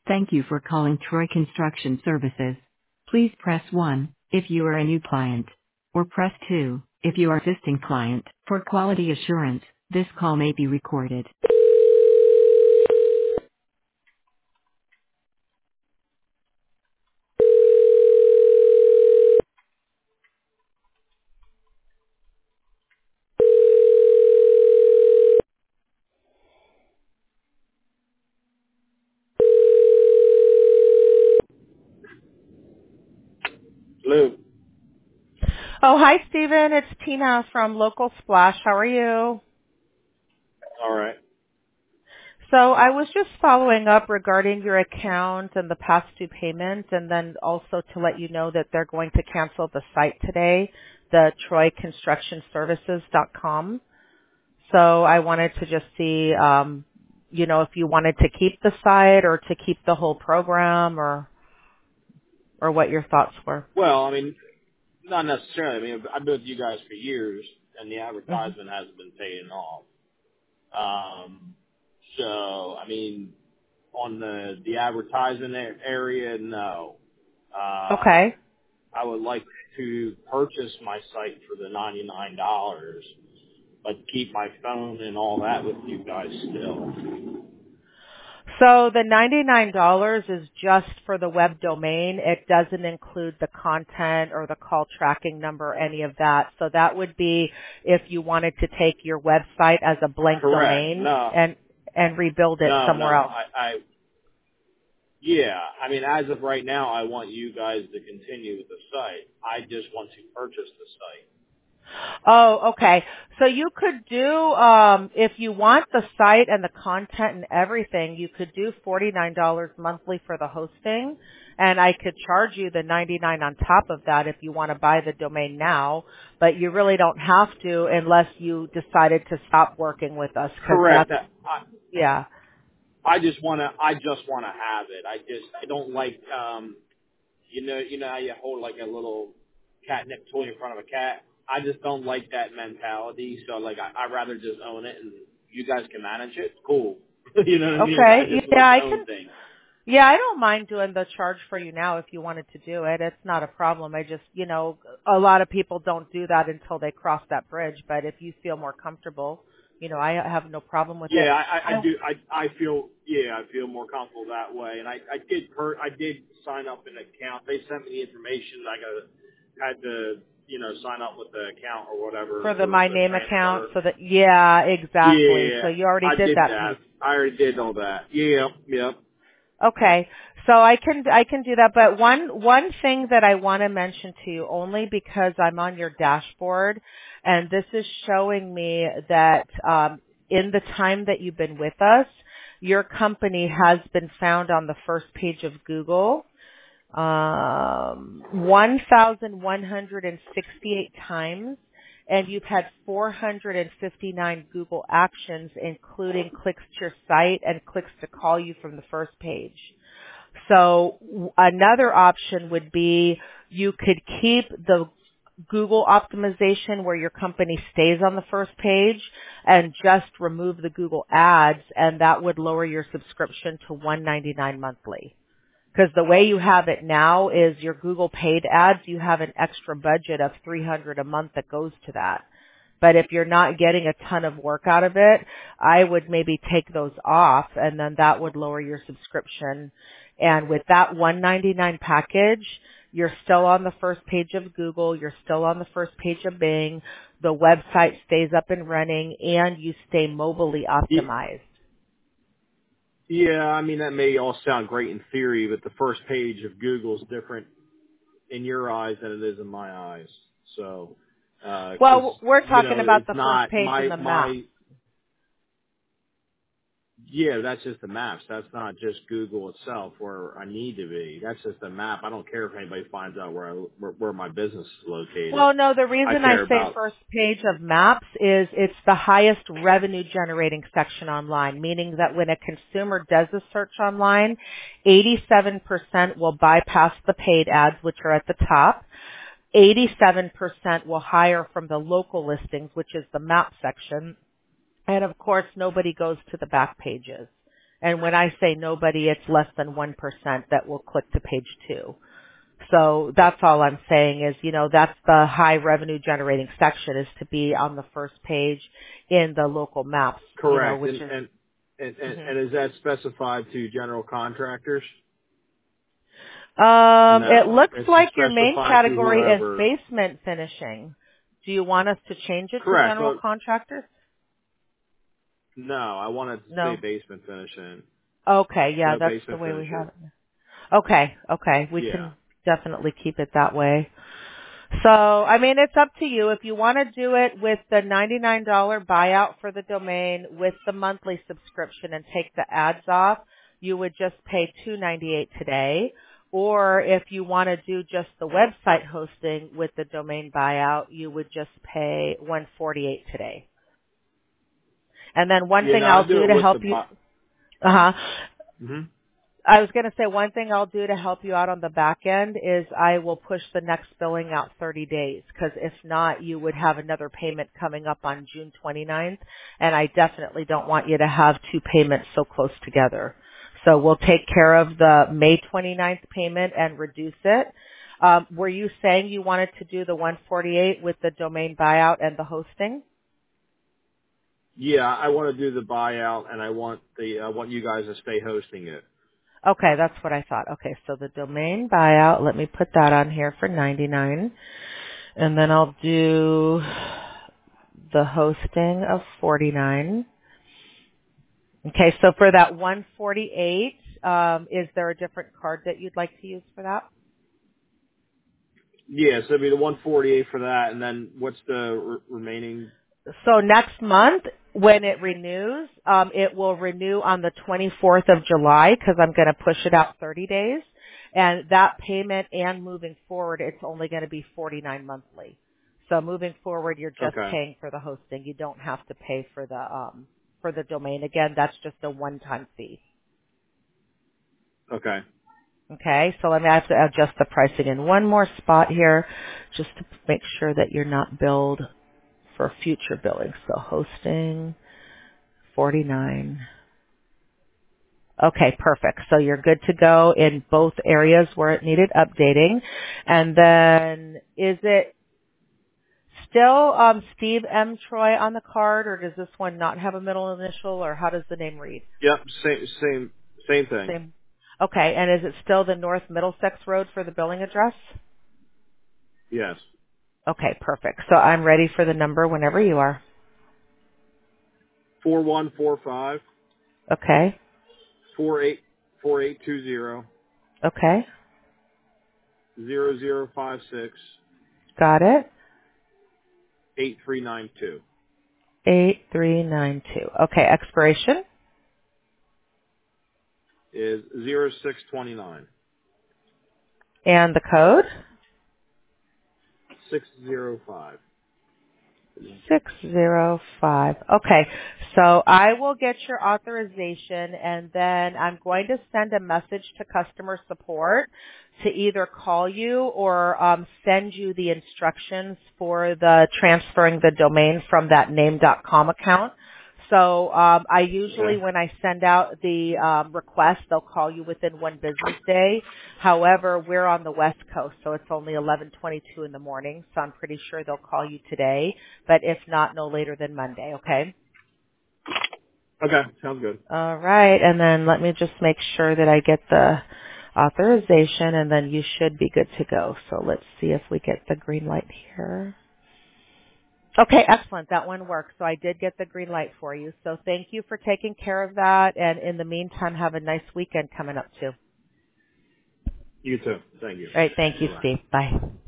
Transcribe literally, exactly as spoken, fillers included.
Thank you for calling Troy Construction Services. Please press one if you are a new client, or press two if you are an existing client. For quality assurance, this call may be recorded. Lou. Oh, hi, Stephen. It's Tina from Local Splash. How are you? All right. So I was just following up regarding your account and the past due payments, and then also to let you know that they're going to cancel the site today, the troy construction services dot com. So I wanted to just see, um, you know, if you wanted to keep the site or to keep the whole program, or or what your thoughts were. Well, I mean, not necessarily. I mean, I've been with you guys for years, and the hmm advertisement hasn't been paying off. Um, so, I mean, on the the advertising a- area, no. Uh, Okay. I would like to purchase my site for the ninety-nine dollars, but keep my phone and all that with you guys still. So the ninety-nine dollars is just for the web domain. It doesn't include the content or the call tracking number, any of that. So that would be if you wanted to take your website as a blank Correct. domain No, and and rebuild it no, no. somewhere else. I, I, yeah. I mean, as of right now, I want you guys to continue with the site. I just want to purchase the site. Oh, okay. So you could do, um, if you want the site and the content and everything, you could do forty-nine dollars monthly for the hosting, and I could charge you the ninety-nine on top of that if you want to buy the domain now, but you really don't have to unless you decided to stop working with us, because Correct. that's, That, I, yeah. I just want to. I just want to have it. I just. I don't like. Um, You know, you know how you hold like a little catnip toy in front of a cat. I just don't like that mentality. So like, I, I'd rather just own it, and you guys can manage it. Cool. You know what I mean? Like, I Okay, just yeah, like to I own can things. Yeah, I don't mind doing the charge for you now if you wanted to do it. It's not a problem. I just, you know, a lot of people don't do that until they cross that bridge. But if you feel more comfortable, you know, I have no problem with it. Yeah, I, I I I, do. I I feel yeah, I feel more comfortable that way. And I I did per I did sign up an account. They sent me the information. I got had to you know sign up with the account or whatever for the for My the Name account, transfer. so that, yeah, exactly. So Yeah, you already I did did that that. piece. I already did all that. Yeah, yeah. Okay. So I can I can do that, but one one thing that I want to mention to you, only because I'm on your dashboard and this is showing me that um in the time that you've been with us, your company has been found on the first page of Google um one thousand one hundred sixty-eight times, and you've had four hundred fifty-nine Google actions, including clicks to your site and clicks to call you from the first page. So w- another option would be you could keep the Google optimization where your company stays on the first page and just remove the Google ads, and that would lower your subscription to one hundred ninety-nine dollars monthly. Because the way you have it now is your Google paid ads, you have an extra budget of three hundred dollars a month that goes to that. But if you're not getting a ton of work out of it, I would maybe take those off, and then that would lower your subscription. And with that one hundred ninety-nine dollars package, you're still on the first page of Google, you're still on the first page of Bing, the website stays up and running, and you stay mobilely Ye- optimized. Yeah, I mean, that may all sound great in theory, but the first page of Google is different in your eyes than it is in my eyes. So, uh 'cause Well, we're you talking know, about it's the first not page in my, the map. my, yeah, that's just the maps. That's not just Google itself where I need to be. That's just the map. I don't care if anybody finds out where I, where, where my business is located. Well, no, the I reason I care say about, first page of maps is it's the highest revenue generating section online, meaning that when a consumer does a search online, eighty-seven percent will bypass the paid ads, which are at the top. eighty-seven percent will hire from the local listings, which is the map section. And of course, nobody goes to the back pages. And when I say nobody, it's less than one percent that will click to page two. So that's all I'm saying is, you know, that's the high revenue generating section is to be on the first page in the local maps, you know, Correct. which And is, and and, and, mhm. and is that specified to general contractors? um, it No, looks it's like your main specified to category is whoever. basement finishing. Do you want us to change it to Correct. general But contractors? no, I want it to say No. basement finishing. Okay, yeah, No that's the basement way we have finisher. it. Okay, okay, we Yeah. can definitely keep it that way. So, I mean, it's up to you. If you want to do it with the ninety-nine dollars buyout for the domain with the monthly subscription and take the ads off, you would just pay two ninety-eight today. Or if you want to do just the website hosting with the domain buyout, you would just pay one forty-eight today. And then one Yeah. thing No, I I'll do do it to with the. help you, bu- uh-huh. hmm I was going to say one thing I'll do to help you out on the back end is I will push the next billing out thirty days because if not, you would have another payment coming up on June twenty-ninth, and I definitely don't want you to have two payments so close together. So we'll take care of the May twenty-ninth payment and reduce it. Um, were you saying you wanted to do the one forty-eight with the domain buyout and the hosting? Yeah, I want to do the buyout, and I want the I want you guys to stay hosting it. Okay, that's what I thought. Okay, so the domain buyout, let me put that on here for ninety-nine. And then I'll do the hosting of forty-nine. Okay, so for that one forty-eight, um, is there a different card that you'd like to use for that? Yeah, so it'd be the one forty-eight for that, and then what's the re- remaining? So next month, when it renews, um, it will renew on the twenty-fourth of July because I'm going to push it out thirty days. And that payment and moving forward, it's only going to be forty-nine monthly. So moving forward, you're just Okay. paying for the hosting. You don't have to pay for the um, for the domain. Again, that's just a one-time fee. Okay. Okay, so let me have to adjust the pricing in one more spot here just to make sure that you're not billed for future billing. So hosting, forty-nine. Okay, perfect. So you're good to go in both areas where it needed updating. And then is it still um, Steve M. Troy on the card, or does this one not have a middle initial, or how does the name read? Yep. Same same same thing. Same. Okay, and is it still the North Middlesex Road for the billing address? Yes. Okay, perfect. So I'm ready for the number whenever you are. Four one four five Okay, four eight four eight two zero okay, zero zero five six got it. eight three nine two eight three nine two. Okay, expiration is zero six twenty nine and the code six zero five. six zero five. Okay, so I will get your authorization and then I'm going to send a message to customer support to either call you or um, send you the instructions for the transferring the domain from that name dot com account. So um, I usually, Okay. when I send out the um, request, they'll call you within one business day. However, we're on the West Coast, so it's only eleven twenty-two in the morning, so I'm pretty sure they'll call you today, but if not, no later than Monday, okay? Okay. Sounds good. All right, and then let me just make sure that I get the authorization, and then you should be good to go. So let's see if we get the green light here. Okay, excellent. That one works. So I did get the green light for you. So thank you for taking care of that. And in the meantime, have a nice weekend coming up too. You too. Thank you. All right. Thank you, Bye. Steve. Bye.